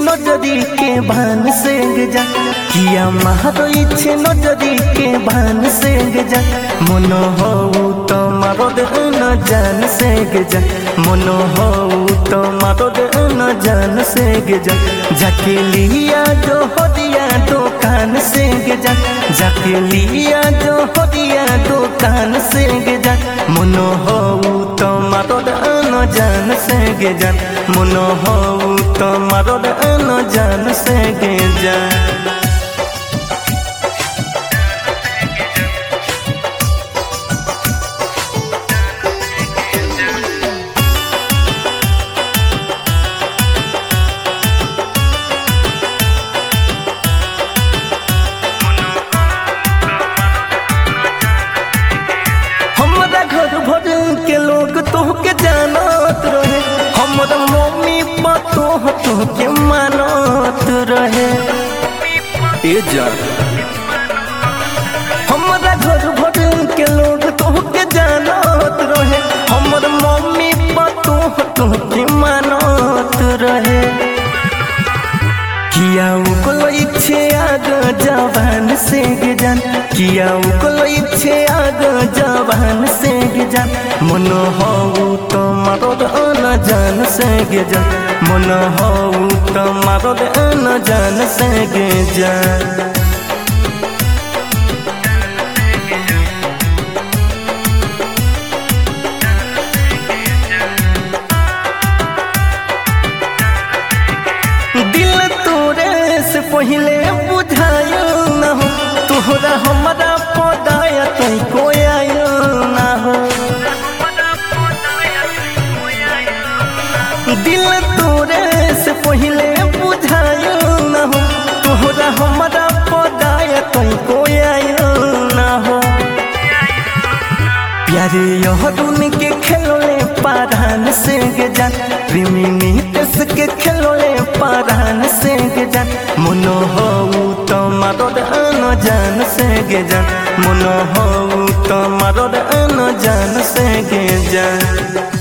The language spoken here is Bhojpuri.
नजरी के भान से जा किया मारो इच्छे नजरी के भान से जा मन हो तो मारो न जान से जा मन हो तो मारो न जान से जा जाके लिया जो हो दिया दुकान से जा जाके लिया जो हो दिया दुकान से जा मन हो तो मारो न जान से जा मन हो तो मारो न जान से जा के लोग तोहके जानत रहे हमर मम्मी पापा तोहके मानत रहे ए जान हमरा घर भर के लोग तोहके जानत रहे हमर मम्मी पापा तोहके मानत रहे किया उकलो इच्छे आग जवान से जान किया उकलो इच्छे आग जवान से जान मन हो तो मारो न जान से जान मन हो तो मारो न जान से जान पहले बुझायो न हो तोहरा हमारा पदाया तई कोई आयो न हो दिल तोरे से पहले बुझायो न हो तोहरा हमारा पदाया तई कोई आयो न हो प्यारे यह दुनिया के खेलोले पारान से जान प्रेमी नीतस के खेलोले पारान से जान मन हो तो मारो न जान से जान मन हो तो मारो न जान से जान।